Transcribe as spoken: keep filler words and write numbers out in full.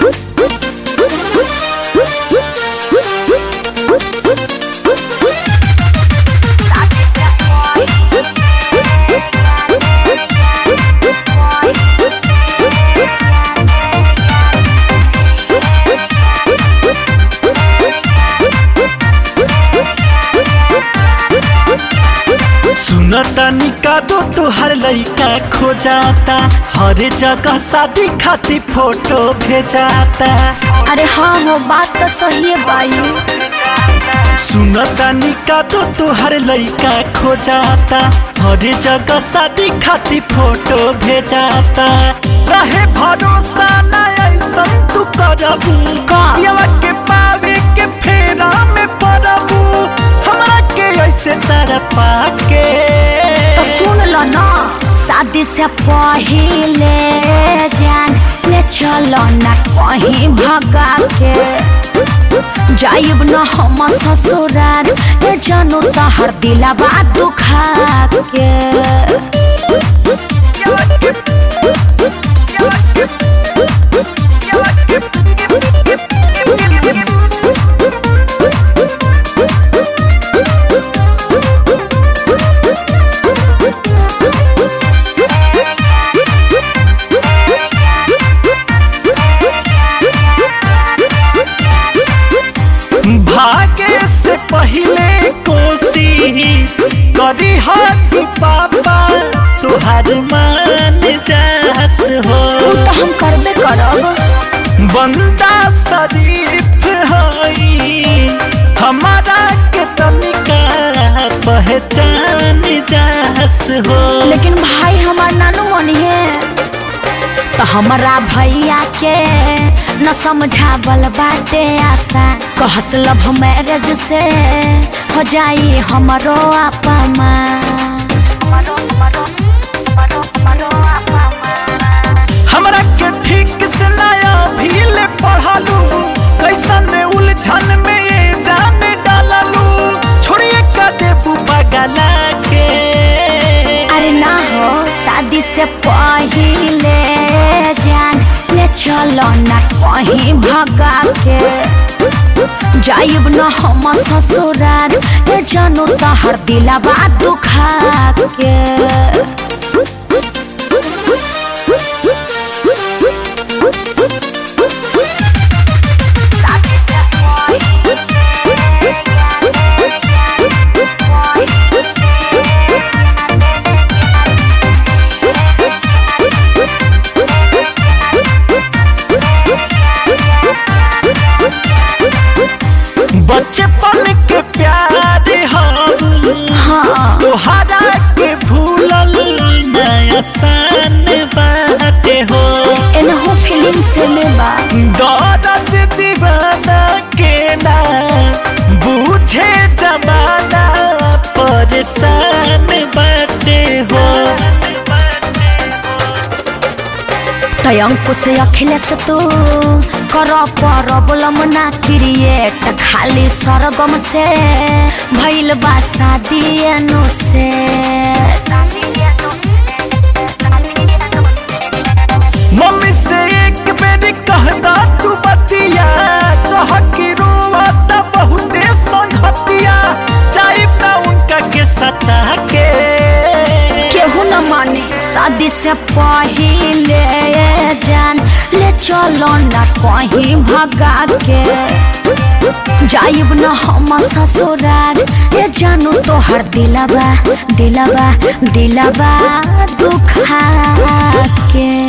सुनता निका दो तुहर लइका खो जाता, हर जगह शादी खाती फोटो भेजाता। अरे हाँ हो बात तो सही है भाई। सुनता निका दो तुहर लइका खो जाता, हर जगह शादी खाती फोटो भेजाता। रहे भरोसा ना ऐसा तू करबू, पियवा के पावे के फेरा में पड़बू, हमरा के ऐसे तड़पा के। तो सुन लो ना, शादी से पहले जान ले चलो ना कहीं भगा के, जाइब न हम ससुराल ए जानू तहर दिलवा दुखा के। भागे से पहले कोशिश करी हक पापा तुहार मान जास हो। तो हम करबे करब, बंदा शरीफ हई हमारा के तनिका पहचान जास हो। लेकिन भाई हमार नानू मनी है, तो हमारा भैया के न समझावल बाटे आशा, कहस लव मैरिज से हो जाई हमरो आपा माँ। हमरा के ठीक से नया भील पढ़ालू, कैसन में उलझन में ये जान डाललू, छोड़िए का देबू बगला के। अरे ना हो, शादी से पहले जान ले चलो ना कहीं भगा के, जाइब न हम ससुराल ए जानू तहर दिलवा दुखा के। बचपन के प्यार हम हाँ। तोहरा के भूलल न आसान बाटे हो। एनहु फिल्म से लेबा दर्द दीवाना के ना बूझे जमाना परेशान बाटे हो। तयंकु से अखिलेश तू कर प्रॉब्लम ना क्रिएट, खाली सरगम से भइल बा शादी एनु से। मम्मी से एक बेर कहदा तू बतिया, कह कि रोवता बहुते संगतिया, जाइब ना उनका के सता के। केहू न माने, शादी से पहले जान ले चलो ना कहीं भगा के, जाइब न हम ससुराल ए जानू तोहर दिलवा दिलवा दिलवा दुखा के।